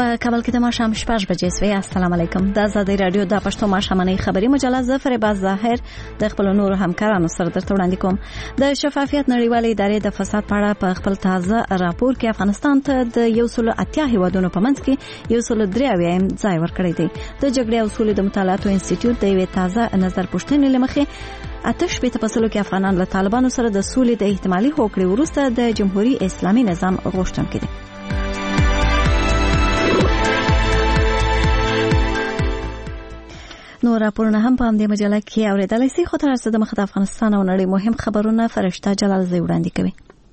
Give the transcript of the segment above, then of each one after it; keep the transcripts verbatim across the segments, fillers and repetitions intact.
په کابل کې د ماښام شپږ بجې سوي. السلام علیکم. د آزادۍ رادیو د پښتو ماښامنۍ خبري مجله ظفر باز ظاهر د خپل نور همکارانو سره درته وړاندې کوم. د شفافیت نړیوالې ادارې د فساد په اړه په خپل تازه راپور کې افغانستان ته د یو سل اتیا هیوادونو په منځ کې یو سل درې اویایم ځای ورکړی دی. د جګړې او سولې د مطالعاتو انسټیټیوټ د یوې تازه نظر پوښتنې لمخې آتش په تفصیلو کې افغانان له طالبانو سره د سولې د احتمالي هوکړې وروسته د جمهوریت اسلامي نظام غوښتونکي دي. نو راپورونه هم په همدې مجله کې اوریدلای شئ. خو تر څو د مخ د افغانستان او نړۍ مهم خبرونه فرشته جلال زی وړاندې کوي.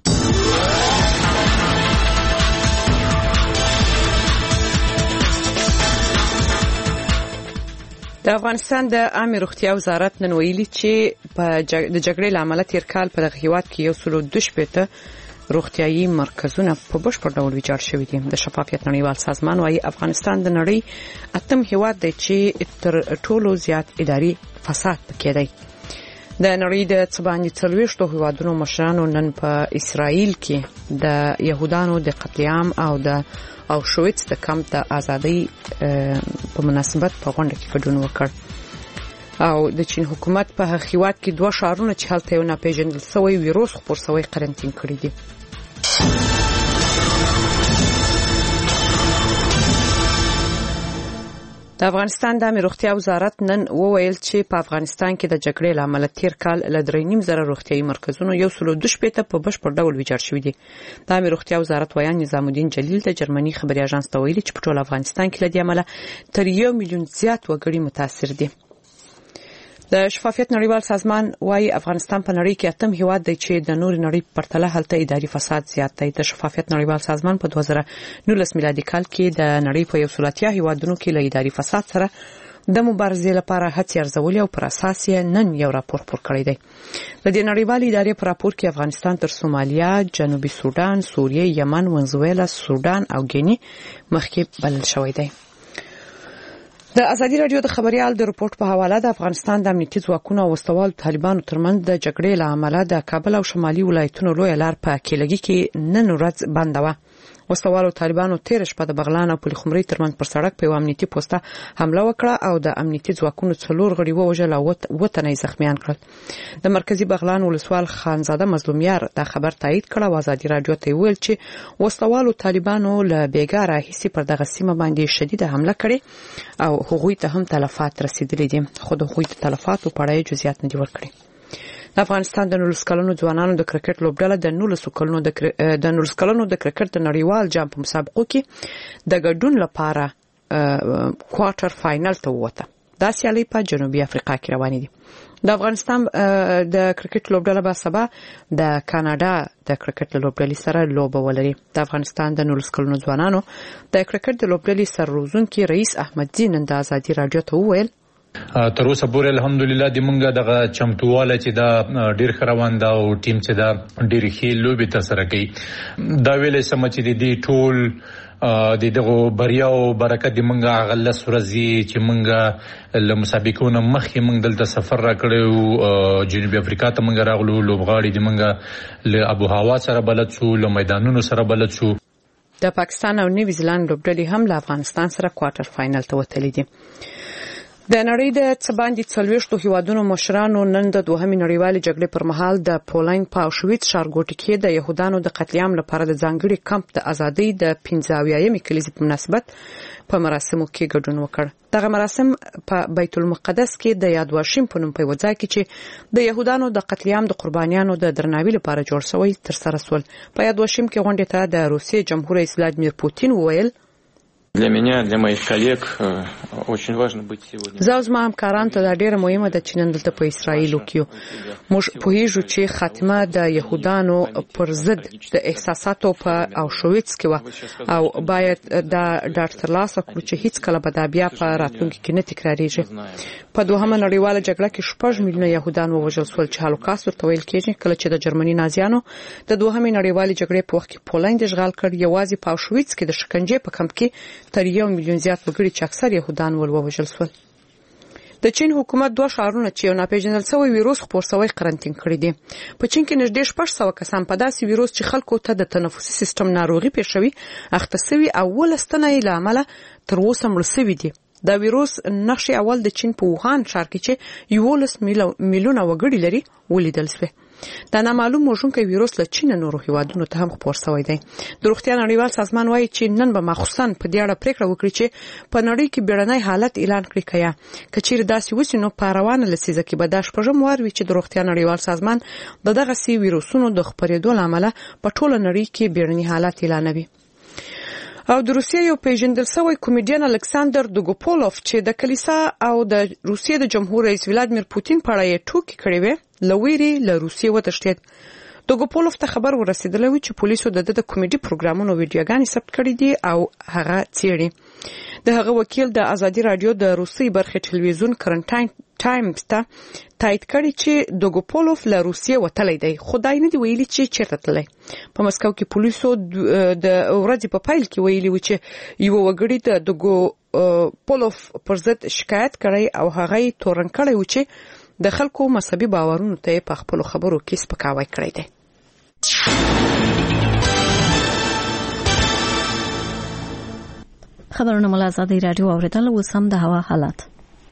د افغانستان د عامه روغتیا وزارت نن ویلي چې په د جګړې لامل تیر کال په دغه هیواد کې یو سل دوه شپږ روغتيایي مرکزونه په بشپړ ډول ویجاړ شوي دي. د شفافیت نړیوال سازمان وايي افغانستان د نړۍ اتم هیواد دی چې تر ټولو زیات اداري فساد پکې دی. د نړۍ د څباندې څلوېښتو هیوادونو مشرانو نن په اسرائیل کې د يهودانو د قتل عام او د او شویتس د کمپ د ازادۍ په مناسبت په غونډه کې ګډون وکړ. او د چین حکومت په هیواد کې دوه شهرونه چې هلته یو ناپېژندل شوی ویروس خپور شوی قرنټین کړی دي. د افغانستان د روغتیا وزارت نن وویل چې په افغانستان کې د جګړې لامل تیر کال ل درې نیم زره روغتيایي مرکزونو یو سل دوه شپږ په بشپړ ډول ویجاړ شوي دي. د روغتیا وزارت ویان نظام الدین جلیل د جرمني خبري اژانس ته ویلي چې په ټول افغانستان کې لدی عمله تر یو میلیون زیات وګړي متاثر دي. د شفافیت نړیوال سازمان وايي افغانستان په نړۍ کې اتم هیواد دی چې د نور نړۍ پرتله هلته اداري فساد زیات دی. د شفافیت نړیوال سازمان په دوه زره نولس میلادي کال کې د نړۍ په یو سل اتیا هیوادونو کې له اداري فساد سره د مبارزې لپاره هڅې ارزولې او پر اساس یې نن یو راپور خپور کړی دی. د دې نړیوالې ادارې په راپور کې افغانستان تر سومالیا، جنوبي سودان، سوریه، یمن، ونزویلا، سودان او ګینی مخکې بلل شوی دی. د ازادي رادیو د خبريال د رپورت په حواله د افغانستان د امنیتي ځواکونو او وسوال طالبانو ترمنځ د جګړې لامل د کابل او شمالي ولایتونو لوی لار په کېلګي کې نن ورځ بنده و. وسوال طالبانو تیر شپه د بغلان او پلخمري ترمنځ پر سړک په امنیتي پوسټه حمله وکړه او د امنیتي ځواکونو څلور غړي ووژل او وطني زخمیان کړل. د مرکزی بغلان ولسوال خانزاده مظلومیار دا خبر تایید کړ او ازادي رادیو ته ویل چې وسوال طالبانو له بیګاره هیڅ پر دغه سیمه باندې شدیده حمله کړې او هغوی ته هم تلفات رسیدلې دي. خو د هغوی د تلفاتو په اړه جزئیات نه دي ورکړي. د افغانستان د نولس کلنو ځوانانو د کرکټ لوبډله د نولس کلنو د نولس کلنو د کرکټ د نړیوال جام په مسابقو کې د ګډون لپاره کوارټر فائنل ته ووته. دا سیالي په جنوبي افریقا کې روانې دي. د افغانستان د کرکټ لوبډله به سبا د کاناډا د کرکټ لوبډلې سره لوبه ولري. د افغانستان د نولس کلنو ځوانانو د کرکټ د لوبډلې سرروزونکي رئیس احمد زین د آزادي رادیو ته وویل تر اوسه پورې الحمدلله د مونږه دغه چمتواله چې دا ډیر خروان دا او ټیم چې دا ډیر ښه لوبي تر کوي. دا ویلې سم چې د دې ټول د دغه بریا او برکت د مونږه غلس ورځي چې مونږه له مسابقونو مخکې مونږ دلته سفر را کړو جنوبي افریقا ته مونږ راغلو. لوبغاړي د مونږه له ابو هوا سره بلد شو، له میدانونو سره بلد شو. د پاکستان او نیوزیلند لوبډلې هم له افغانستان سره کوارټر فائنل ته وتلې دي. د نړۍ د څباندې څلوېښتو هیوادونو مشرانو نن د دوهمې نړیوالې جګړې پر مهال د پولند په اوشویټس ښارګوټي کې د يهودانو د قتل عام لپاره د ځانګړي کمپ د ازادۍ د پنځه اویایم کلیزې په مناسبت په مراسمو کې ګډون وکړ. دغه مراسم په بیت المقدس کې د یاد واشم په نوم په وځای کې چې د يهودانو د قتل عام د قربانیانو د درناوي لپاره جوړ شوی تر سره سول. په یاد واشم کې غونډه ته د روسیې جمهور رئیس ولادیمیر پوتین وویل Для меня, для моих коллег очень важно быть сегодня. زه زما همکاران ته دا ډیره مهمه ده چې نن دلته په اسرائیل کې موږ پوهیږو چې خاتمه د يهودانو پر ضد د احساساتو په اوشویټس کې و او باید دا ډاکټر لاس کړو چې هیڅ کله به دا بیا په راتلونکي کې نه تکراریږي. په دوهمه نړیواله جګړه کې شپږ میلیونه يهودان ووژل شول چې هولوکاست ورته ویل کېږي. کله چې د جرمني نازیانو د دوهمې نړیوالې جګړې په وخت کې پولند اشغال کړ، یوازې په اوشویټس کې د شکنجې په کمپ کې تر یو میلیون زیات وګړي چې اکثر يهودان ول ووژل شول. د چین حکومت دوه ښارونه چې یو ناپېژندل شوی ویروس خپور شوی قرنټین کړی دي. په چین کې نږدې شپږ سوه کسان په داسې ویروس چې خلکو ته د تنفسي سیستم ناروغي پیښوي اخته شوي او ولس تنه یې له امله تر اوسه مړه شوي دي. دا ویروس نښې اول د چین په ووهان ښار کې چې یولس میلیونه وګړي لري ولیدل شوې. دا نامعلوم وژونکی ویروس له چین نورو هیوادونو ته هم خپور شوی دی. د روغتیا نړیوال سازمان وایي چې نن به مخصوصا په دې اړه پریکړه وکړي چې په نړۍ کې بیړنی حالت اعلان کړي کیا که چیرې داسې وشي نو په روانه لسیزه کې به دا شپږم وار وي چې د روغتیا نړیوال سازمان د دغه سی ویروسونو د خپرېدو له امله په ټوله نړۍ کې بیړنی حالت اعلانوي. او د روسیې یو پیژندل شوی کمیډین الکساندر دوګوپولوف چې د کلیسا او د روسیې د جمهور رئیس ولادیمیر پوتین په اړه یې ټوکې کړې وې لویری له روسیې وتښتید. دوګوپولوف ته خبر ورسېدلی و چې پولیسو د د کمیډي پروګرامونو ویډیوګانې ثبت کړې دي او هغه څېړي. د هغه وکیل د ازادي رادیو د روسي برخې ټلویزیون کرنټاین ټایمز ته تایید کړی چې دوګوپولوف له روسیې وتلی دی خو دا نه دی ویلي چې چیرته تللی. په مسکو کې پولیسو د ورځې په پیل کې ویلي و چې یو وګړي د دوګوپولوف پر ضد شکایت کړی او هغه یې تورن کړی و چې د خلکو مذهبي باورونو ته په خپل خبرو کې سپکاوی کړی دی. خبرونه مل ازادي رادیو اوریدل اوس هم د هوا حالات.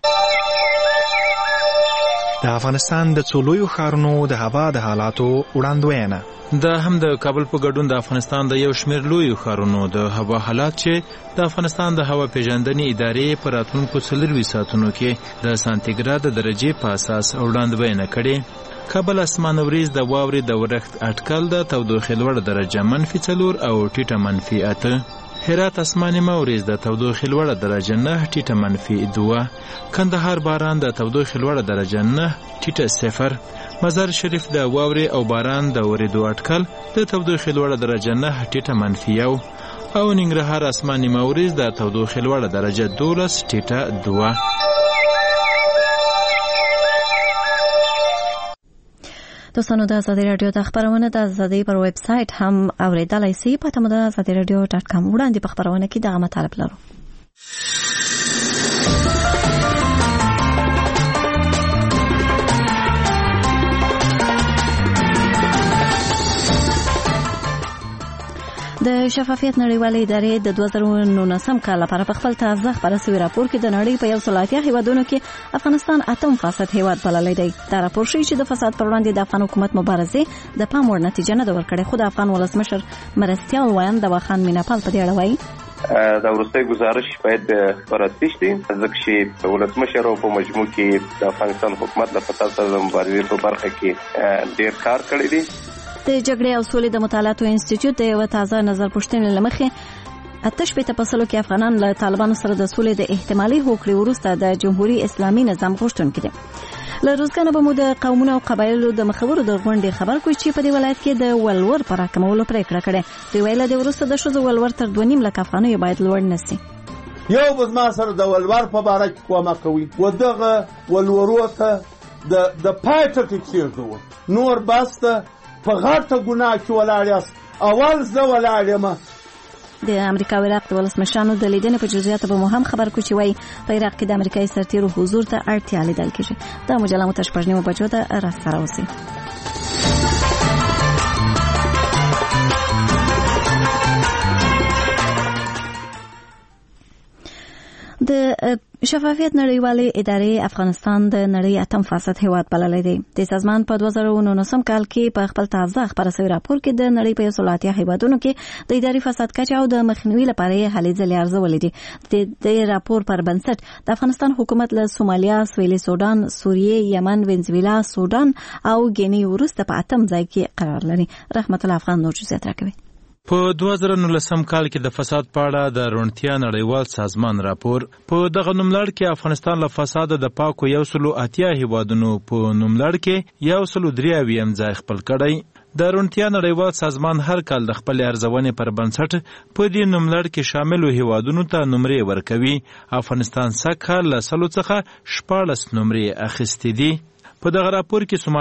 د افغانستان د څلورو ښارونو د هوا د حالاتو وړاندوینه. د هم د کابل په ګډون د افغانستان د یو شمېر لویو ښارونو د هوا حالات چې د افغانستان د هوا پیژندنې ادارې په راتلونکو څلروي ساعتونو کې د سانتیګراد د درجې په اساس وړاندوینه کړې. کابل اسمان وریځ د واورې د ورښت اټکل د تودوخې لوړه درجه منفي څلور او ټیټه منفي اته. هرات اسماني موریځ د تودوخې لوړه درجه نه ټیټه منفي دوه. کندهار باران د تودوخې لوړه درجه نه ټیټه صفر. مزار شریف د واورې او باران د ورېدو اټکل د تودوخې لوړه درجه نه ټیټه منفي یو. او ننګرهار اسماني موریځ د تودوخې لوړه درجه دولس ټیټه دوه. دوستانو د ازادي رادیو د خبرونه د ازادي پر ویب سټ هم اوریدلای شئ په تمه د ازادي رادیو ډاټ کام وړاندې په خبرونه کې دغه مطالب لرو. د شفافیت نړیوالې ادارې د دوه زره نولسم کال لپاره په خپل تازه خبره شوی راپور کې د نړۍ په یو سل اتیا هیوادونو کې افغانستان اتم فاصد هیواد بللی دی. دا راپور ښیي چې د فساد پر وړاندې د افغان حکومت مبارزې د پام وړ نتیجه نه ده ورکړې. خو د افغان ولسمشر مرستیال ویاند دواخان میناپال په دې اړه وایي دا وروستی گزارش باید بررسی شي ځکه چې ولسمشر په مجموع کې د افغانستان حکومت د فساد سره د مبارزې په برخه کې ډېر کار کړی دی. د جګړې او سولې د مطالعاتو انسټیټیوټ د یو تازه نظر پوښتنې لمخې اته شپېته په سلو کې افغانان له طالبانو سره د سولې د احتمالي هوکړې وروسته د جمهوریت اسلامي نظام غوښتونکي دي. له روزګانه به مو د قومونو او قبایلو د مخورو د غونډې خبر کوي چې په دې ولایت کې د ولور پر راکمولو پریکړه کړې. دوی ویل د وروسته د ښځو ولور تر دوه نیم لک افغانیو باید لوړ نشي. یو به ما سره د ولور په باره کې کومه کوي و دغه ولورو ته د د پایټه کې کېږدو نور باسته په غټه ګناه کې ولاړ یاست. اول زه ولاړ یم. د امریکا او عراق د ولسمشرانو د لیدنې په جزئیاتو به مو هم خبر کوو چې وایي په عراق کې د امریکایي سرتیرو حضور ته اړتیا لیدل کېږي. دا مجله مو تر شپږ نیمو بجو ته راسره اوسئ. د شفافیت نړیوالې ادارې افغانستان د نړۍ اتم فاصد هیواد بللی دی. د سازمان په دوه زره نولسم کال کې په خپل تازه خبره شوی راپور کې د نړۍ په یو سل اتیا هیوادونو کې د اداري فساد کچه او د مخنیوي لپاره یې هلې ځلې ارزولې دي. د دې راپور پر بنسټ د افغانستان حکومت له سومالیا، سویلي سودان، سوریې، یمن، وینزویلا، سودان او ګینی وروسته په اتم ځای کې قرار لري. رحمت الله افغان نور جزئیات راکوي. په دوه زره نولسم کال کې د فساد په اړه د روڼتیا نړیوال سازمان راپور په دغه نوملړ کې افغانستان له فساد د پاکو یو سل اتیا هیوادونو په نوملړ کې یو سل درې اویایم ځای خپل کړی. د روڼتیا نړیوال سازمان هر کال د خپل ارزونې پر بنسټ په دې نوملړ کې شامل هیوادونو ته نمرې ورکوي. افغانستان سږ کال له سلو څخه شپاړس نمرې اخیستې دي. په دغه راپور کې سومالیا،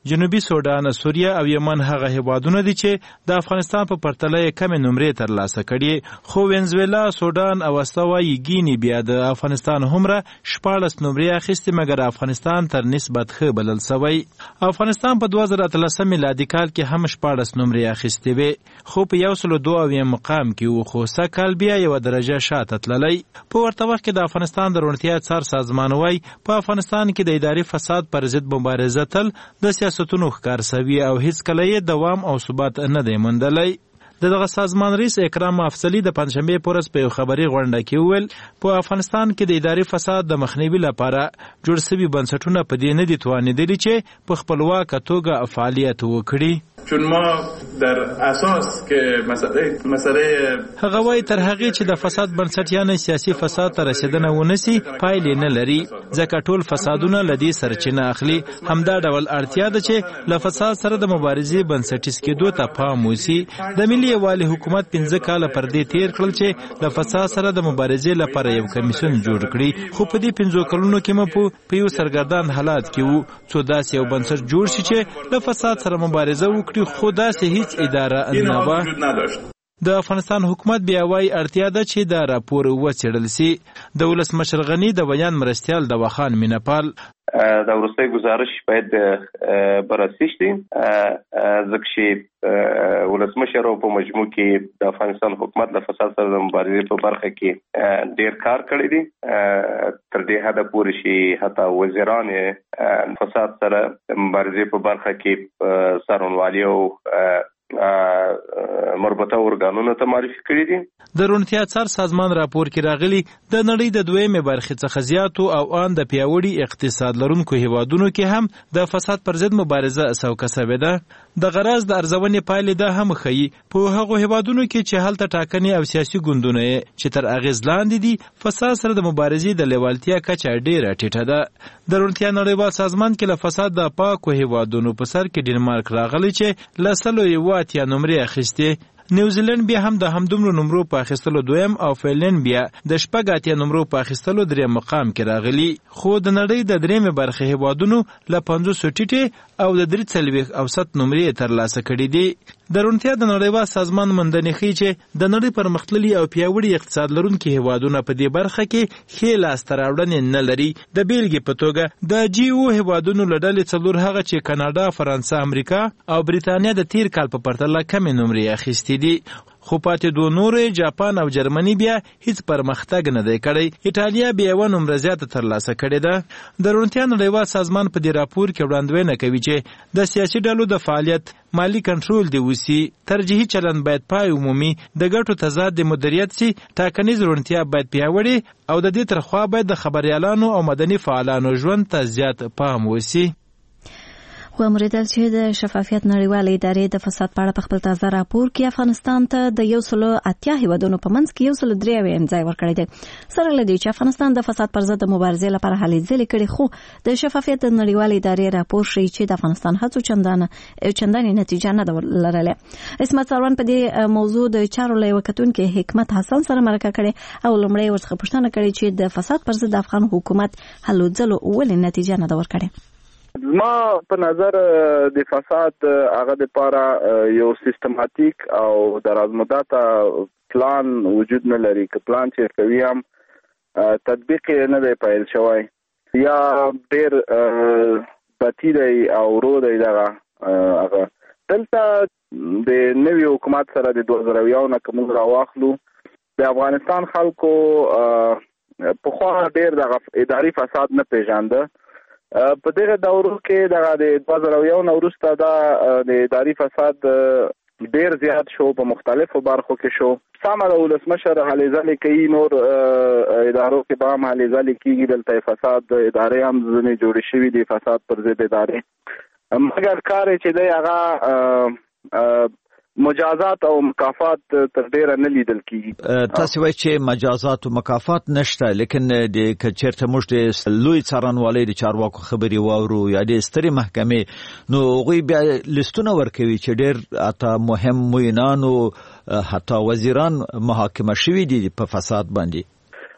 جنوبي سودان، سوریه او یمن هغه هیوادونه دي چې د افغانستان په پرتله کم نمرې ترلاسه کړي، خو وینزویلا، سودان او استوایي ګینی بیا د افغانستان همره شپاړس نمرې اخیستې، مګر افغانستان تر نسبت ښه بلل شوی. افغانستان په دوه زره اتلسم میلادي کال کې هم شپاړس نمرې اخیستې وې، خو په یو سل دوه اویم مقام کې و، خو سږکال بیا یوه درجه شاته تللی. په ورته وخت کې د افغانستان د روڼتیا څار سازمان وایي په افغانستان کې د اداري فساد پر ضد مبارزه تل د سیاستونو ښکار سوي او هیڅکله یې دوام او ثبات نه دی موندلی. د دغه سازمان رئیس اکرام افضلي د پنجشنبې په ورځ په یو خبري غونډه کې وویل په افغانستان کې د اداري فساد د مخنیوي لپاره جوړ سوي بنسټونه په دې نه دي توانېدلي چې په خپلواکه توګه فعالیت وکړي. چون ما در اساس که مسئله مسئله هغه وایي تر هغې چې د فساد بنسټ یعنی سیاسي فساد ته رسیدنه ونسي پایلې نه لري، ځکه ټول فسادونه له دې سرچینه اخلي. همدا ډول اړتیا ده چې له فساد سره د مبارزې بنسټیز کېدو ته پام وشي. د ملي یووالي حکومت پنځه کاله پر دې تیر کړل چې له فساد سره د مبارزې لپاره یو کمیسیون جوړ کړي، خو په دې پنځو کلونو کې مو په یو سرګردان حالات کې وو. څو داسې یو بنسټ جوړ شي چې له فساد سره مبارزه وکړي، خو داسې هیڅ اداره نه وه. د افغانستان حکومت بیا وایي اړتیا ده چې دا راپور وڅېړل سي. د ولسمشر غني د بیان مرستیال دواخان مینپال دا وروستی گزارش باید بررسی شي، ځکه چې ولسمشر په مجموع کې د افغانستان حکومت له فساد سره د مبارزې په برخه کې ډیر کار کړی دی. تر دې حده پورې چې حتی وزیران فساد سره د مبارزې په برخه کې څارنوالي او مربوطه ارګانونو ته معرفي کړي دي. د روڼتیا څار سازمان راپور کې راغلي د نړۍ د دویمې برخې څخه زیاتو او ان د پیاوړي اقتصاد لرونکو هیوادونو کې هم د فساد پر ضد مبارزه سوکه شوې ده. د غرض د ارزونې پایلې ده هم ښیي په هغو هیوادونو کې چې هلته ټاکنې او سیاسي ګوندونه چې تر اغېز لاندې دي فساد سره د مبارزې د لیوالتیا کچه ډېره ټیټه ده. د روڼتیا نړیوال سازمان کې له فساد د پاکو هیوادونو په سر کې ډنمارک راغلی چې له سلو یو اتیا نمرې اخیستې. نیوزیلند بیا هم د همدومره نمرو په اخیستلو دویم او فنلند بیا د شپږ اتیا نمرو په اخیستلو دریم مقام کې راغلي، خو د نړۍ د درېیمې برخې هیوادونو له پنځوسو ټیټې او د درې څلوېښت اوسط نمرې ترلاسه کړي دي. د روڼتیا د نړیوال سازمان موندنې ښیي چې د نړۍ پرمختللي او پیاوړي اقتصاد لرونکي هیوادونه په دې برخه کې ښې لاسته راوړنې نه لري. د بیلګې په توګه د جی او هیوادونو له ډلې څلور هغه چې کاناډا، فرانسه، امریکا او بریتانیا د تیر کال په پرتله کمې نمرې اخیستې دي، خو پاتې دوه نورې جاپان او جرمني بیا هیڅ پرمختګ نه دی کړی. ایټالیا بیا یوه نمره زیاته ترلاسه کړې ده. د روڼتیا نړیوال سازمان په دې راپور کې وړاندوینه کوي چې د سیاسي ډلو د فعالیت مالی کنټرول دی وسی، ترجیحي چلند باید پای عمومي، د ګټو تضاد د مدیریت سي، ټاکنیز روڼتیا باید پیاوړې او د دې ترخوا باید د خبريالانو او مدني فعالانو ژوند ته زیات پام وسی. وموریدل چې د شفافیت نړیوالې ادارې د فساد په اړه په خپل تازه راپور کې افغانستان ته د یو سل اتیا هیوادونو په منځ کې یو سل درې اویایم ځای ورکړی دی. سره له دې چې افغانستان د فساد پر ضد د مبارزې لپاره هلې ځلې کړي، خو د شفافیت نړیوالې ادارې راپور ښیي چې د افغانستان هڅو چندانه چندانې نتیجه نه ده لرلې. عصمت سروان په دې موضوع د چارو له یوه کتونکي حکمت حسن سره مرکه کړې او لومړی ورڅخه پوښتنه کړې چې د فساد پر ضد د افغان حکومت هلو ځلو ولې نتیجه نه ده ورکړې. ما په نظر د فساد هغه د لپاره یو سیستماتیک او درازمداته پلان وجود نه لري، که پلان چې کوي هم تطبیق نه دی پیل شوی یا ډیر بتی دی او رو دی. دغه هغه دلته د نوي حکومت سره د دوه زره یو نه کوم راواخلو د افغانستان خلکو په خوا ډیر دغه اداري فساد نه پیژانده. په دغه دورو کې دغه د دوه زره یو نه وروسته دا د اداري فساد ډیر زیات شو، په مختلفو برخو کې شو. سمه د ولسمشر هلې ځلې کوي، نور ادارو کې به هم هلې ځلې کېږي. دلته فساد ادارې هم ځینې جوړې شوي دي، فساد پر ضد ادارې، مګر کار چې دی هغه مجازات او مکافات تر ډیره نه لیدل کیږي. تاسو وایئ چې مجازات او مکافات نشته، لیکن د کچرته موږ د لوی څارنوالۍ د چارواکو خبري واورو یا د سترې محکمې، نو هغوی بیا لیستونه ورکوي چې ډیر اته مهم معینان او حتی وزیران محاکمه شوي دي په فساد باندې.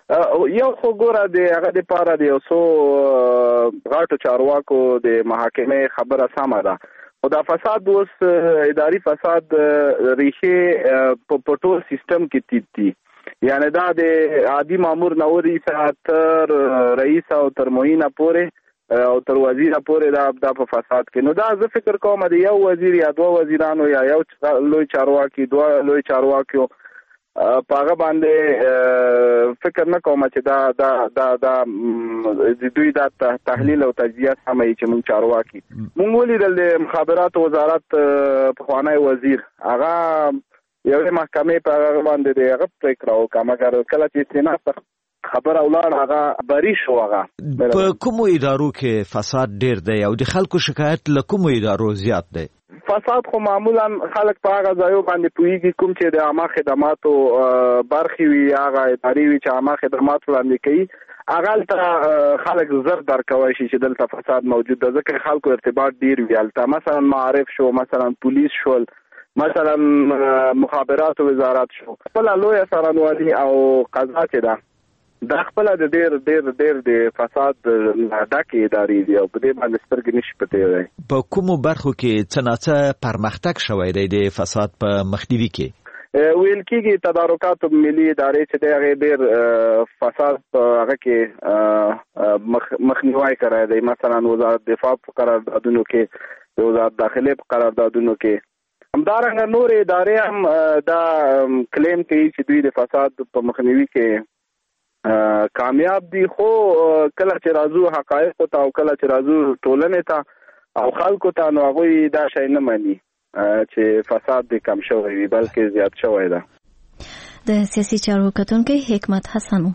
یو خو ګوره د هغه د پاره د یو څو غاټو چارواکو د محاکمې خبره سمه ده، خو دا فساد اوس اداري فساد ریښې په ټول سیستم کې تیت دي. یعنی دا د عادي مامور نوري تر رئیس او تر معین پورې او تر وزیر پورې دا د په فساد کې. نو دا زه فکر کوم د یو وزیر یا دوه وزیرانو یا یو لوی چارواکي دوه لوی چارواکیو پاغه باندې فکر نه کوم چې دا دا دا دا دوی دا تحلیل او تجزیه سمه چې مونږ چارواکي مونږ ولیدل د مخابرات وزارت په خوانی وزیر هغه یو محکمې په هغه باندې د هغه پریکړه وکړه، مګر کله چې سېنات خبر اولاد هغه بری شو. هغه په کومو ادارو کې فساد ډیر دی او د خلکو شکایت له کومو ادارو زیات دی؟ فساد خو معمولا خلک په هغه ځایو باندې پوهیږي کوم چې د عامه خدماتو برخې وي، هغه ادارې وي چې عامه خدمات وړاندې کوي، هغه ته خلک زر درکوي شي چې دلته فساد موجود ده، ځکه خلکو ارتباط ډیر وي. هلته مثلا معارف شو، مثلا پولیس شول، مثلا مخابرات وزارت شو، خپل لویه څارنوالي او قضا چې ده دا خپل د ډیر ډیر ډیر د فساد ډکې ادارې دي او په دې باندې سترګې نشي پټېدای. په کومو برخو کې څه ناڅه پرمختګ شوی دی د فساد په مخنیوي کې؟ ویل کېږي تدارکات ملي ادارې چې د هغې ډېر فساد په هغه کې مخنیوی کړی دی، مثلا وزارت دفاع په قراردادونو کې، د وزارت داخلې په قراردادونو کې. همدارنګه نور ادارې هم دا کلیم کوي چې دوی د فساد په مخنیوي کې کامیاب دي، خو کله چې راځو حقایق ته او کله چې راځو ټولنې ته او خلکو ته، نو هغوی دا شی نه مني چې فساد دې کم شوی وي بلکې زیات شوی ده. د سیاسي چارو کتونکي حکمت حسن.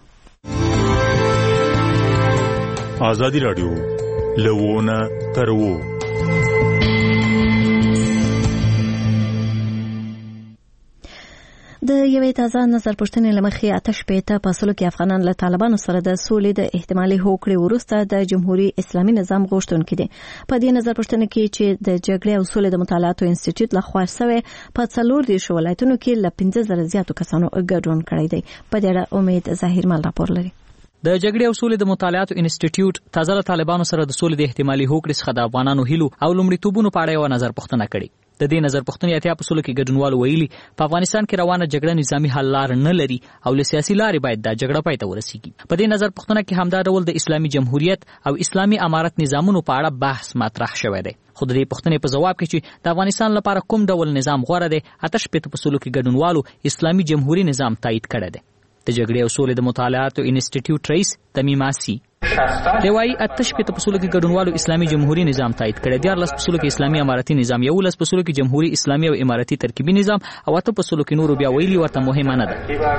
ازادي رادیو لوونه ترو د یوې تازه نظر پوښتنې لمخې آتش پېته په سلو کې افغانان له طالبانو سره د سولې د احتمالي هوکړې وروسته د جمهوریت اسلامي نظام غوښتونکي دي. په دې نظر پوښتنه کې چې د جګړې او سولې د مطالعاتو انسټیټیوټ لخوا شوی په څلور دیرشو ولایتونو کې له پنځه زره زیاتو کسانو ګډون کړی دی. په دې اړه امید ظاهر مال راپور لري. د جګړې او سولې د مطالعاتو انسټیټیوټ تازه له طالبانو سره د سولې د احتمالي هوکړې څخه د افغانانو هیلو او لومړیتوبونو په اړه یو نظر پوښتنه کړې. د دې نظر پوښتنې اتیا په سلو کې ګډونوال ویلي په افغانستان کې روانه جګړه نظامی حل لار نه لري او له سیاسي لارې باید دا جګړه پای ته ورسیږي. په دې نظر پوښتنه کې همدا ډول د اسلامي جمهوریت او اسلامي امارت نظامونو په اړه بحث مطرح شوی دی. خو د دې پوښتنې په جواب کې چې د افغانستان لپاره کوم ډول نظام غوره دی، آتش پېته په سلو کې ګډونوالو اسلامي جمهوریت نظام تایید کړی دی. د جګړې او سولې د مطالعاتو انسټیټیوټ رئیس تمیم آسی دی وايي آتش پېته په سلو کې ګډونوالو اسلامي جمهوریت نظام تایید کړی، دیارلس په سلو کې اسلامي امارتي نظام، یولس په سلو کې جمهوریت اسلامي او امارتي ترکیبي نظام او اته په سلو کې نورو بیا ویلي ورته مهمه نه ده.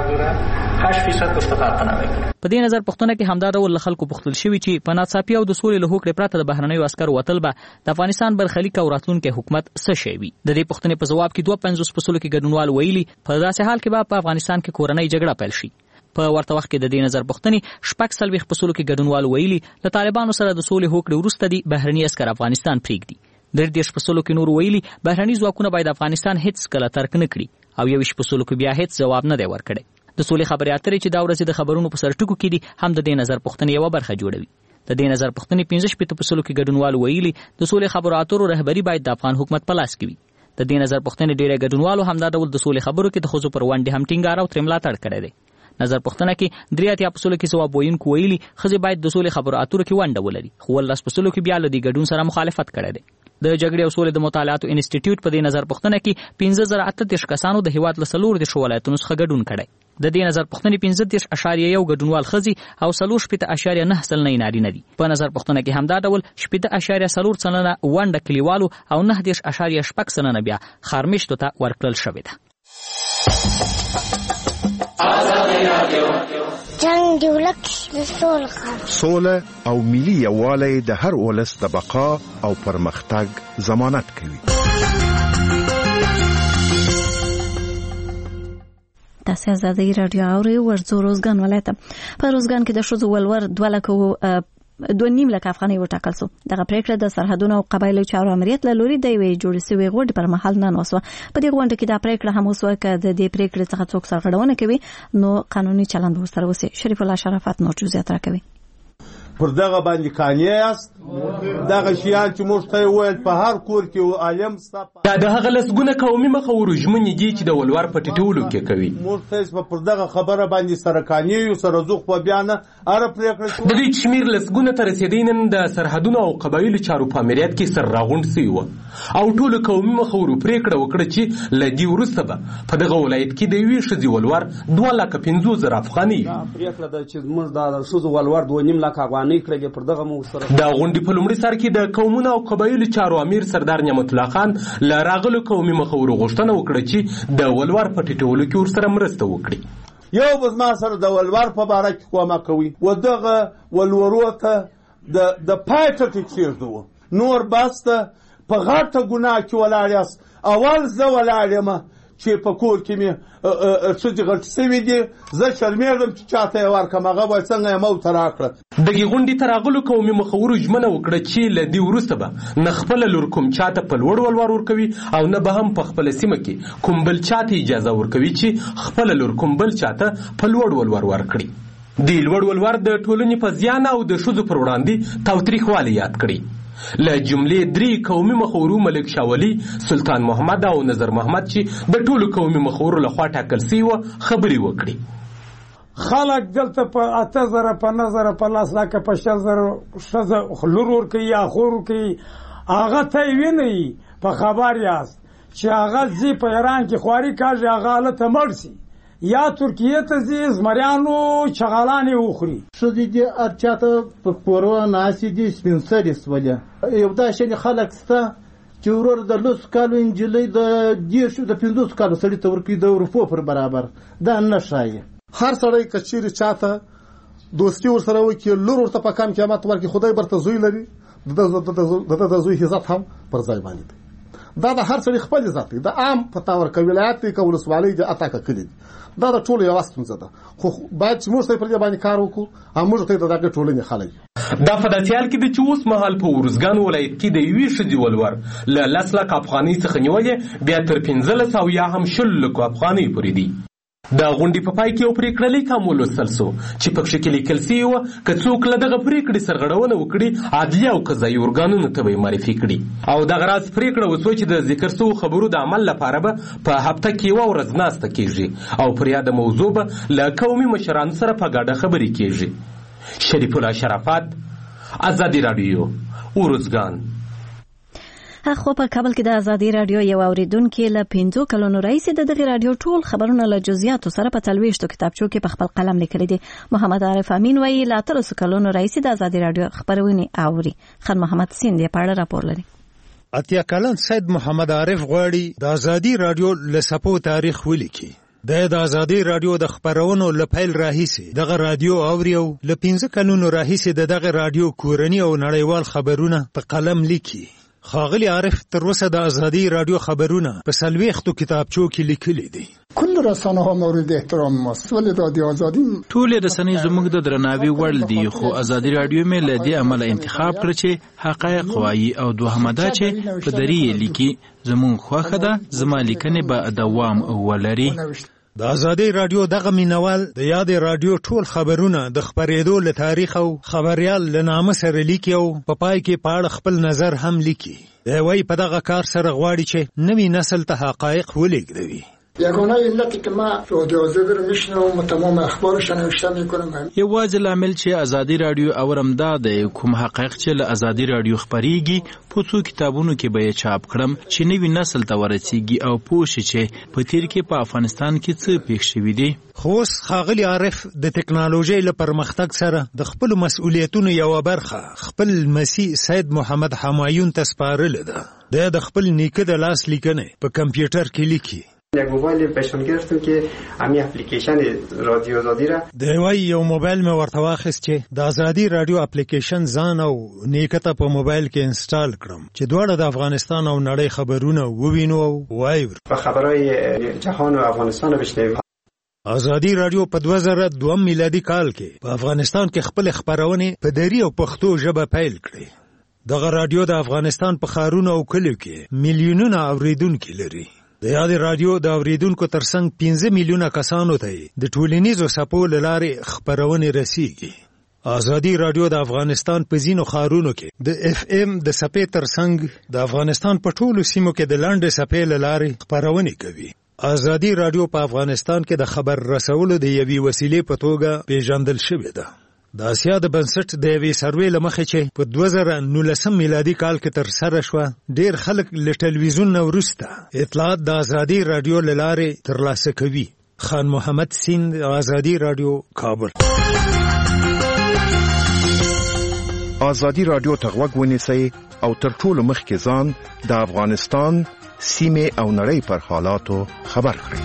په دې نظر پوښتنه کې همدا ډول خلکو پوښتل شوي چې په ناڅاپي او د سولې له هوکړې پرته د بهرنیو عسکرو وتل به د افغانستان برخلیک او راتلونکی حکومت څه شی وي. د دې پوښتنې په جواب کې دوه پنځوس په سلو کې ګډونوال ویلي په داسې حال کې به په افغانستان کې کورنۍ جګړه پیل شي. په ورته وخت کې د دې نظر پوښتنې شپږ څلوېښت په سلو کې ګډونوال ویلي له طالبانو سره د سولې هوکړې وروسته دي بهرني عسکر افغانستان پرېږدي. درې دېرش په سلو کې نور ویلي بهرني ځواکونه باید افغانستان هیڅ کله ترک نه کړي او یوویشت په سلو کې بیا هیڅ ځواب نه دی ورکړی. د سولې خبرې اترې چې دا ورځې د خبرونو په سرټکو کې دي هم د دې نظر پوښتنې یوه برخه جوړوي. د دې نظر پوښتنې پنځه شپېته په سلو کې ګډونوال ویلي د سولې خبرو اترو رهبري باید د افغان حکومت په لاس کې وي. د دې نظر پوښتنې ډېری ګډونوالو همدا ډول د سولې خبرو کې د ښځو پر ونډې هم ټینګار او ترې ملاتړ کړی دی. نظر پوښتنه کې درې اتیا په سلو کې ځواب ویونکو ویلي ښځې باید د سولې خبرو اترو کې ونډه ولري، خو ولس په سلو کې بیا له دې ګډون سره مخالفت کړی دی. د جګړې او سولې د مطالعاتو انسټیټیوټ په دې نظر پوښتنه کې پنځه زره اته دېرش کسانو د هېواد له څلور دېرشو ولایتونو څخه ګډون کړی. د دې نظر پوښتنې پنځه دېرش اعشاریه یو ګډونوال ښځې او څلور شپېته اعشاریه نه سلنه نارینه دي. په نظر پوښتنه کې همدا ډول شپېته اعشاریه څلور سلنه ونډه کلیوالو او نه دېرش اعشاریه شپږ سلنه بیا ښارمېشتو ته ورکړل شوې ده. جنگ دی ولک د سول خام سوله او ملي یووالی د هر ولس د بقا او پرمختګ ضمانت کوي. تاسو آزادي رادیو اوري ورزو روزګان ولایت په روزګان کې د ښځو ولور دوه لکه دوه نیم لک افغانۍ وټاکل شو. دغه پریکړه د سرحدونو او قبایلو چارو امریت له لوري د یوې جوړې شوې غونډې پر مهال نن وسوه. په دې غونډه کې دا پریکړه هم وسوه چې د دې پریکړې څخه څوک سرغړونه کوي نو قانوني چلند ورسره وسی. شریف الله شرافت نور جزئیات راکوي. پر دغه باندې قانع است دغه شیان چې موږ ته ویل په هر کور کې عالم ستاسو دا د هغه لسګونه قومي مخورو ژمنې دي چې د ولور په ټیټولو کې کوي. موږ ته پر دغه خبره باندې سره قانع یو سره زوخ په بیان اره پریکړه شو. د دې شمیر لسګونه تر رسیدین د سرحدونو او قبایلو چارو په امریت کې سر راغونډ سوی و او ټول قومي مخورو پریکړه وکړه چې لدی وروسته به په دغه ولایت کې د یوې ښځې ولور دوه لکه پنځوس زره افغانۍ پریکړه ده چې موږ د ښځو ولور دوه نیم لکه افغانۍ کړې پر دغه مو سره. دا غونډې په لومړي سر کې د قومونو او قبایلو چارو امیر سردار نعمت الله خان له راغلو قومي مخورو غوښتنه وکړه چې د ولور په ټیټولو کې ورسره مرسته وکړي. یو بس ما سره د ولور په باره کې کومه کوي و دغه ولورو ته د د پایټه کې کېږدو نور بسته په غټه ګناه کې ولاړ یاست. اول زه ولاړ یم چې په کور کې مې ښځې غټ سوي دي زه شرمېږم چې چاته یې ورکړم هغه به څنګه یې موته راکړه. دغې غونډې ته راغلو قومي مخورو ژمنه وکړه چې له دې وروسته به نه خپله لور کوم چاته په لوړ ولور ورکوي او نه به هم په خپله سیمه کې کوم بل چاته اجازه ورکوي چې خپله لور کوم بل چاته په لوړ ولور ورکړي. د لوړ ولور د ټولنې په زیان او د ښځو پر وړاندې تاوتریخوالی یاد کړي. له جملې درې قومي مخورو ملک شاولي، سلطان محمد او نظر محمد چې د ټولو قومي مخورو لخوا ټاکل سوي وه خبرې وکړي. خلک دلته په اته زره په نه زره په لاس لکه په شل زره ښځه لور ورکوي یا خور ورکوي هغه ته یې وینئ په خبر یاست چې هغه ځي په ایران کې خواري کاږي هغه هلته مړ سي یا ترکیې ته ځي زمریانو چغالانې وخوري. ښځې دي هر چاته په کورو ناستې دي سپین سرې سولې یو داسې خلک شته چې ورور د لسو کالو نجلۍ د دېرشو د پنځوسو کالو سړي ته ورکوي د اروپا پر برابر. دا نه ښایي. هر سړی که چیرې چاته دوستي ورسره وکړي لور ورته په کم قیمت ورکړي خدای برته زوی لري د ده د زوی عزت هم پر ځای باندې دی. دا د هر سړي خپل عزت دی. د عام په تور که ولایت دی که ولسوالۍ دی اته که کلي دي دا د ټولو یوه ستونزه ده خو باید چې موږ ته پر دې باندې کار وکړو او موږ ته د دغې ټولنې خلک یو. دا په داسې حال کې ده چې اوس مهال په ارزګان ولایت کې د یوې ښځې ولور له لس لک افغانۍ څخه نیولې بیا تر پنځلس او یا هم شل لکو افغانۍ پورې دي. دا غونډې په پای کې یو پرېکړه لیک هم ولوستل سو چې پکښې کې لیکل سوي وه که څوک له دغه پرېکړې سرغړونه وکړي عدلیه او قضایي ارګانونو ته به یې معرفي کړي او دغه راز پرېکړه وسوه چې د ذکر سوو خبرو د عمل لپاره به په هفته کې یوه ورځ ناسته کېږي او پر یاده موضوع به له قومي مشرانو سره په ګډه خبرې کېږي. شریف الله شرافت، ازادي راډیو، ارزګان. خو په کابل کې د ازادي رادیو یو اوریدونکو له پنځو کلونو راهیسې د دغه رادیو ټول خبرونه له جزئیاتو سره په څلوېښتو کتابچو کې په خپل قلم لیکلي دي. محمد عارف امین وایي له اتلسو کلونو راهیسې د ازادي رادیو خبرونه اوري. خان محمد سیند یې په اړه راپور لري. اتیا کلن سید محمد عارف غواړي د ازادي رادیو له سپو تاریخ ولیکي. د ازادي رادیو د خبرونو له پیل راهیسې دغه رادیو اوري او له پنځه کلونو راهیسې د دغه رادیو کورنی او نړیوال خبرونه په قلم لیکي. خاغلی عارف تر اوسه د ازادي رادیو خبرونه په څلوېښتو کتابچو کې لیکلي دي. کل رسانه ها مورد احترام ماست ولی رادیو آزادی ټول رسنۍ زموږ د درناوي وړ دي خو ازادي رادیو مې له دې عمله انتخاب کړ چې حقایق وایي او دوهمه دا چې په دري لیکي زموږ خوښه ده زما لیکنې به دوام ولري. د ازادي رادیو دغه مینوال د یاد رادیو ټول خبرونه د خبرېدو له تاریخ او خبريال له نامه سره لیکي او په پای کې په اړه خپل نظر هم لیکي. دی وايي په دغه کار سره غواړي چې نوی نسل ته حقایق ولېږدوي. یگانه علتی که ما رادیو آزادی رو میشنوم و تمام اخبارش نوشته میکنم. یوازې لامل چې ازادي رادیو اورم دا د کوم حقایق چې له ازادي رادیو خبريږي په څو کتابونو کې به چاپ کړم چې نوی نسل ته ورسیږي او پوه شي چې په تیر کې په افغانستان کې څه پیښ شوي دي. خو خاغلی عارف د ټکنالوژي له پرمختګ سره د خپل مسؤلیتونو یو برخه خپل مسیح سید محمد حمایون ته سپارل ده. د خپل نیکه د لاس لیکنه په کمپیوټر کې لیکي. یک موبایل پېشن گرفتم که همین اپلیکیشن رادیو آزادی را دی وای یو موبایل مې ورته واخیست چې د ازادي رادیو اپلیکیشن ځان او نیکته په موبایل کې انسټال کړم چې دواړه د افغانستان او نړۍ خبرونه ووینو او وایو په خبرهای جهان و افغانستان بشنویم. ازادي رادیو په دوه زره دوه میلادي کال کې په افغانستان کې خپل خبرونه په دری او پښتو ژبه پیل کړې. دغه رادیو د افغانستان په ښارونو او کلیو کې میلیونونه اوریدونکو لري. د یاد رادیو د اوریدونکو ترڅنګ پنځه میلیونه کسانو ته د ټولنیزو سپو له لارې خبرونه رسیږي. ازادي رادیو د افغانستان په ځینو ښارونو کې د اف ام د سپې ترڅنګ د افغانستان په ټولو سیمو کې د لاندې سپې له لارې خبرونه کوي. ازادي رادیو په افغانستان کې د خبر رسولو د یوې وسیلې په توګه پیژندل شوې ده. د اسیا د بنسټ د یوې سروې له مخې چې په دوه زره نولسم میلادي کال کې ترسره شوه، ډېر خلک له ټلویزیون نه وروسته اطلاعات د ازادي رادیو له لارې ترلاسه کوي. خان محمد سیند، ازادي رادیو، کابل. ازادي رادیو ته غوږ ونیسئ او تر ټولو مخکې ځان د افغانستان سیمه او نړۍ پر حالاتو خبر کړئ.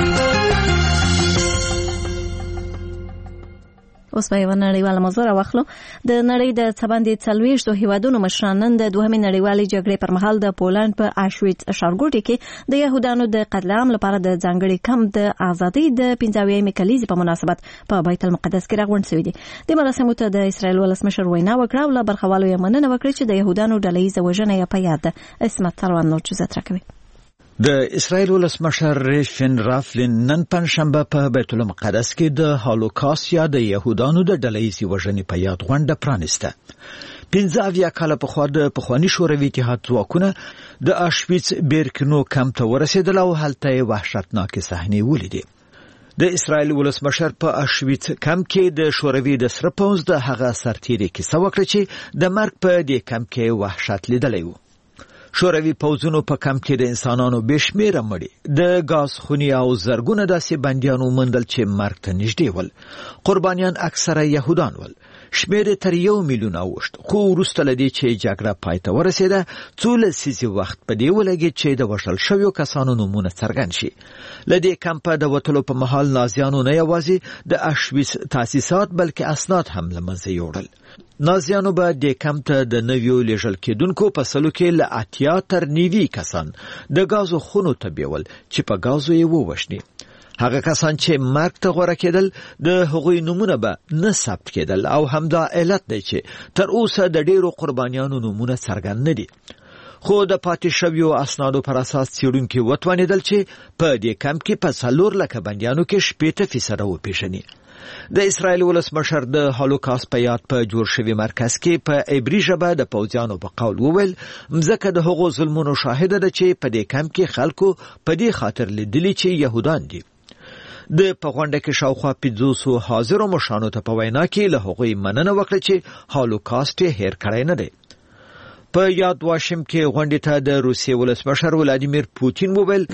اوس به یو نړیواله موضوع راواخلو. د نړۍ د څبندې څلوېښتو هیوادونو مشران نن د دوهمې نړیوالې جګړې پر مهال د پولنډ په آشویټس ښارګوټي کې د یهودانو د قتل عام لپاره د ځانګړي کمپ د ازادۍ د پنځه اویایمې کلیزې په مناسبت په بیت المقدس کې راغونډ شوي دي. د مراسمو ته د اسرائیل ولسمشر وینا وکړه او له برخوالو یې مننه وکړه چې د یهودانو ډلهییزه وژنه یې په یاد ده. اسمت سروان نور جزیات راکوي. د اسرائیل ولسمشر ریشن رافلین نن پنځشنبه په بیت المقدس کې د هولوکاست یا د یهودانو د ډلهییزې وژنې په یاد غونډه پرانیسته. پنځه اویا کاله پخوا د پخواني شوروي اتحاد ځواکونه د آشویټس بیرکنو کمپ ته ورسېدل او هلته یې وحشتناکې صحنې ولیدې. د اسرائیل ولسمشر په آشویټس کمپ کې د شوروي د سره پوځ د هغه سرتیري کیسه وکړه چې د مرګ په دې کمپ کې وحشت لیدلی و. شوروي پوځونو په کمپ کې د انسانانو بشمیره مړي، د غاز خونی او زرګونه داسې بندیانو موندل چې مرګ ته نږدې ول. قربانیان اکثره یهودان ول. شمیر تر یو میلیون اوښت، خو وروسته له دې چې جګړه پای ته ورسېده څو لسیزې وخت په دې ولګېد چې د وژل شویو کسانو نومونه څرګند شي. له دې کمپه د وتلو په مهال نازیانو نه یوازې د آشویټس تاسیسات بلکې اسناد هم له منځه یوړل. نازیانو به د کمپ ته د نویو لیږل کېدونکو په سلو کې له اتیا تر نوي کسان د غازو خونو ته بیول چې په غازو یې ووژني. هغه کسان چې مرګ ته غوره کېدل د هغوی نومونه به نه ثبت کېدل او همدا علت دی چې تر اوسه د ډیرو قربانیانو نومونه څرګند نه دي. خو د پاتې شویو اسنادو پر اساس څېړونکي وتوانېدل چې په دې کمپ کې په څلور لکه بندیانو کې شپېته فیصده وپېژني. د اسرائیل ولسمشر د هولوکاست په یاد په جوړ شوي مرکز کې په عبري ژبه د پوځیانو په قول وویل مځکه د هغو ظلمونو شاهده ده چې په دې کمپ کې خلکو په دې خاطر لیدلي چې یهودان دي. د په غونډه کې شاوخوا پنځوسو حاضرو مشرانو ته په وینا کې له هغوی مننه وکړه چې هولوکاست یې هیر کړی نه دی. په یاد واشم کې غونډې ته د روسیې ولسمشر ولادیمیر پوتین وویل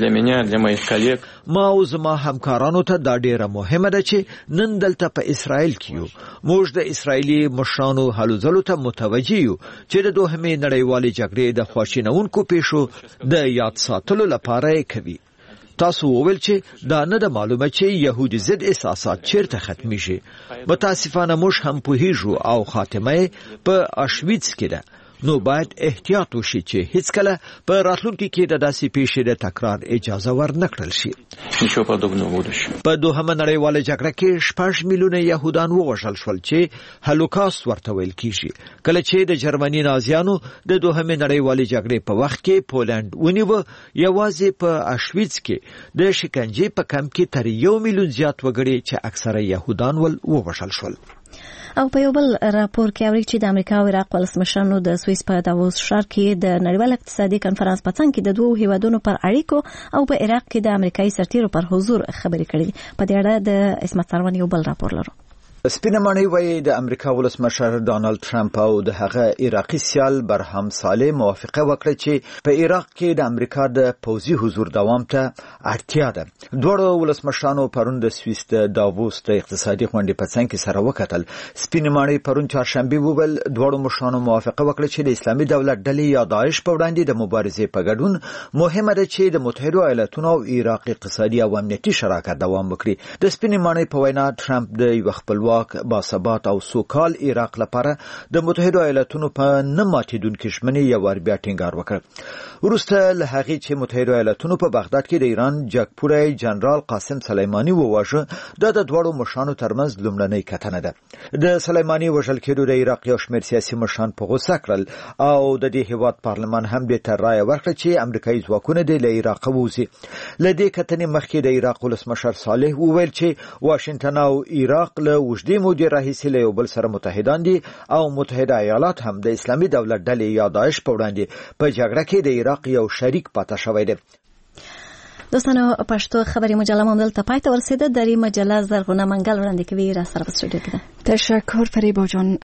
ما او زما همکارانو ته دا ډیره مهمه ده چې نن دلته په اسرائیل کې یو. موږ د اسرائیلي مشرانو هلو ځلو ته متوجه یو چې د دوهمې نړیوالې جګړې د خواشینونکو پیښو د یاد ساتلو لپاره یې کوي. تاسو وویل چې دا نه ده معلومه چې یهودي ضد احساسات چیرته ختمیږي. متاسفانه موږ هم پوهیږو او خاتمه په آشویټس کې ده. نو باید احتیاط وشي چې هیڅ کله په راتلونکي کې د داسې پیښې د تکرار اجازه ورنکړل شي. په دوهمه نړیواله جګړه کې شپږ میلیونه یهودان ووژل شول چې هولوکاست ورته ویل کیږي. کله چې د جرمني نازیانو د دوهمې نړیوالې جګړې په وخت کې پولنډ ونیوه، یوازې په آشویټس کې د شکنجې په کمپ کې تر یو میلیون زیات وګړي چې اکثره یهودان ول ووژل شول. او په یو بل راپور کې اوري چې د امریکا او عراق ولسمشرانو د سویس په داووس ښار کې د نړیوال اقتصادي کنفرانس په څنګ کې د دوه هیوادونو پر اړیکو او په عراق کې د امریکایي سرتیرو پر حضور خبرې کړې دي. په دې اړه د اسمت سروان یو بل راپور لرو. سپینه ماڼۍ وایي د امریکا ولسمشر ډانلډ ټرمپ او د هغه عراقي سیال برهم صالح موافقه وکړه چې په عراق کې د امریکا د پوځي حضور دوام ته اړتیا ده. دواړو ولسمشرانو پرون د سویس د داووس د اقتصادي غونډې په څنګ کې سره وکتل. سپینه ماڼۍ پرون چهارشنبه وویل دواړو مشرانو موافقه وکړه چې د اسلامي دولت ډلې یا داعش په وړاندې د مبارزې په ګډون مهمه ده چې د متحده ایالاتونو او عراق اقتصادي او امنیتي شراکت دوام وکړي. د سپینه ماڼۍ په وینا ټرمپ د یو خپل خپلواک باثبات او سوکال عراق لپاره د متحده ایالاتونو په نه ماتیدونکو ژمنې یو ور بیا ټینګار وکړ. وروسته له هغې چې متحده ایالاتونو په بغداد کې د ایران جګپوړی جنرال قاسم سلیماني وواژه، دا د دواړو مشرانو ترمنځ لومړنۍ کتنه ده. د سلیماني وژل کېدو د عراق یو شمېر سیاسي مشران په غوسه کړل او د دې هېواد پارلمان هم دې ته رایه ورکړه چې امریکایي ځواکونه دې له عراقه ووځي. له دې کتنې مخکې د عراق ولسمشر صالح وویل چې واشنګټن او عراق له اوږدې مودې راهیسې له یو بل سره متحدان دي او متحده ایالات هم د اسلامي دولت ډلې یا داعش په وړاندې په جګړه کې د عراق یو شریک پاتې شوی دی. دوستانو پښتو خبري مجله مو دلته پای ته ورسېده. درې مجله زرغونه منګل وړاندې کوي را سره په سټوډیو کې ده. تشکر فریبا جان.